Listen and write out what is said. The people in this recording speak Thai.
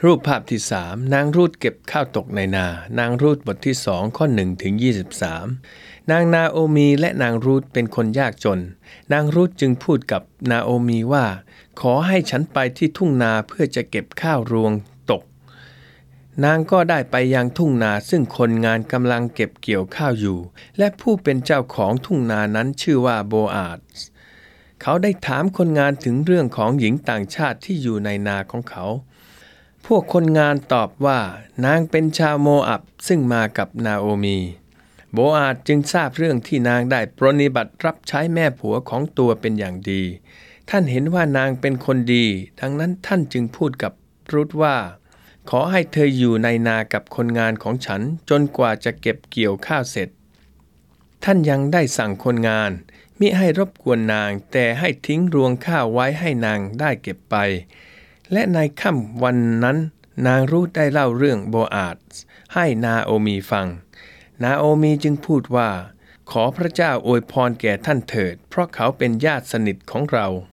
รูปภาพที่3นางรูธเก็บข้าวตกในนา นางรูธบทที่2ข้อ1ถึง23นางนาโอมีและนางรูธเป็นคนยากจนนางรูธจึงพูดกับนาโอมีว่าขอให้ฉันไปที่ทุ่งนาเพื่อจะเก็บข้าวรวงตกนางก็ได้ไปยังทุ่งนาซึ่งคนงานกำลังเก็บเกี่ยวข้าวอยู่และผู้เป็นเจ้าของทุ่งนานั้นชื่อว่าโบอาซเขาได้ถามคนงานถึงเรื่องของหญิงต่างชาติที่อยู่ในนาของเขาพวกคนงานตอบว่านางเป็นชาวโมอับซึ่งมากับนาโอมีโบอาซจึงทราบเรื่องที่นางได้ปรนนิบัติรับใช้แม่ผัวของตัวเป็นอย่างดีท่านเห็นว่านางเป็นคนดีดังนั้นท่านจึงพูดกับรุธว่าขอให้เธออยู่ในนากับคนงานของฉันจนกว่าจะเก็บเกี่ยวข้าวเสร็จท่านยังได้สั่งคนงานมิให้รบกวนนางแต่ให้ทิ้งรวงข้าวไว้ให้นางได้เก็บไปและในค่ำวันนั้นนางรูธได้เล่าเรื่องโบอาซให้นาโอมีฟังนาโอมีจึงพูดว่าขอพระเจ้าอวยพรแก่ท่านเถิดเพราะเขาเป็นญาติสนิทของเรา